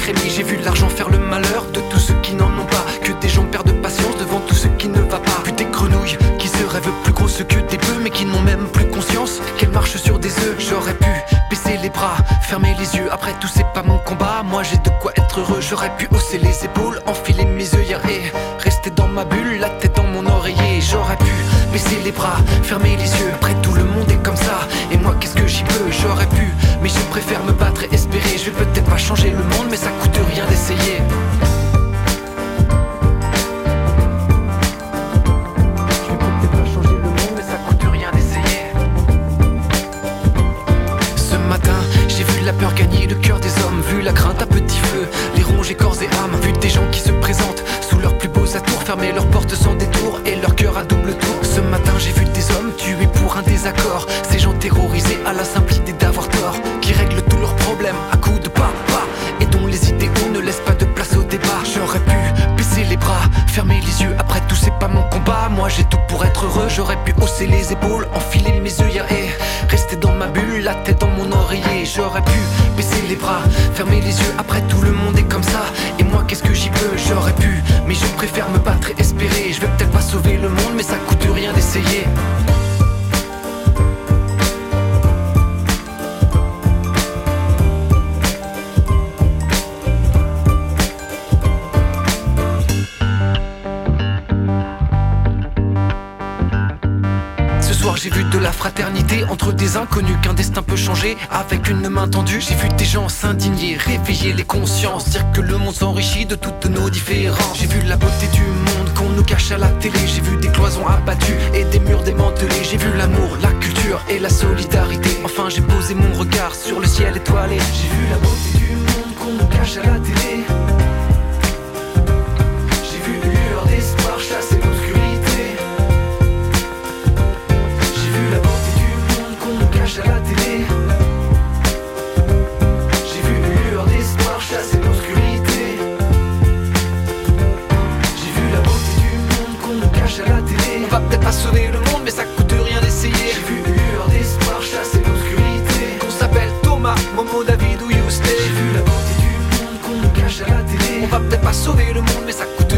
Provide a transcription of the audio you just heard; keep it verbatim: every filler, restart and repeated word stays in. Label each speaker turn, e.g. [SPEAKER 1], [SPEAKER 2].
[SPEAKER 1] frémis. J'ai vu l'argent faire le malheur de tous ceux qui n'en ont pas, que des gens perdent patience devant tout ce qui ne va pas. Vu des grenouilles qui se rêvent plus grosses que des bœufs, mais qui n'ont même plus conscience qu'elles marchent sur des œufs. J'aurais pu baisser les bras, fermer les yeux, après tout c'est pas mon combat. Moi j'ai de quoi être heureux, j'aurais pu hausser les épaules, enfiler mes œillères et rester dans ma bulle, la tête dans mon oreiller. J'aurais pu baisser les bras, fermer les yeux, après tout le monde est comme ça, et moi qu'est-ce que j'y peux? J'aurais pu, mais je préfère me battre et espérer. Je vais peut-être pas changer le monde, mais ça coûte rien d'essayer. Je vais peut-être pas changer le monde, mais ça coûte rien d'essayer. Ce matin, j'ai vu la peur gagner le cœur des hommes, vu la crainte à petit feu, les ronger corps et âme, vu des gens qui se présentent sous leurs plus beaux atours, fermer leurs portes sans détour et leur cœur à double tour. Ce matin, j'ai vu des hommes tués pour un désaccord, ces gens terrorisés à la simple idée d'avoir tort, qui règlent tous leurs problèmes à coups de pas, pas, et dont les idéaux ne laissent pas de place au débat. J'aurais pu baisser les bras, fermer les yeux, après tout c'est pas mon combat. Moi j'ai tout pour être heureux, j'aurais pu hausser les épaules, enfiler mes œillères et rester dans ma bulle, la tête dans mon oreiller. J'aurais pu baisser les bras, fermer les yeux, après tout le monde est comme ça, et moi qu'est-ce que j'y peux? J'aurais pu, mais je préfère me battre et espérer. Je vais peut-être pas sauver le monde, mais ça coûte rien d'essayer. J'ai vu de la fraternité entre des inconnus, qu'un destin peut changer avec une main tendue. J'ai vu des gens s'indigner, réveiller les consciences, dire que le monde s'enrichit de toutes nos différences. J'ai vu la beauté du monde qu'on nous cache à la télé, j'ai vu des cloisons abattues et des murs démantelés. J'ai vu l'amour, la culture et la solidarité. Enfin j'ai posé mon regard sur le ciel étoilé. J'ai vu la beauté du monde qu'on nous cache à la télé. J'ai vu une lueur d'espoir chasser l'obscurité. À la télé, j'ai vu une lueur d'espoir chasser l'obscurité. J'ai vu la beauté du monde qu'on nous cache à la télé. On va peut-être pas sauver le monde, mais ça coûte rien d'essayer. J'ai vu une lueur d'espoir chasser l'obscurité. Qu'on s'appelle Thomas, Momo, David ou Houston. J'ai vu la beauté du monde qu'on nous cache à la télé. On va peut-être pas sauver le monde, mais ça coûte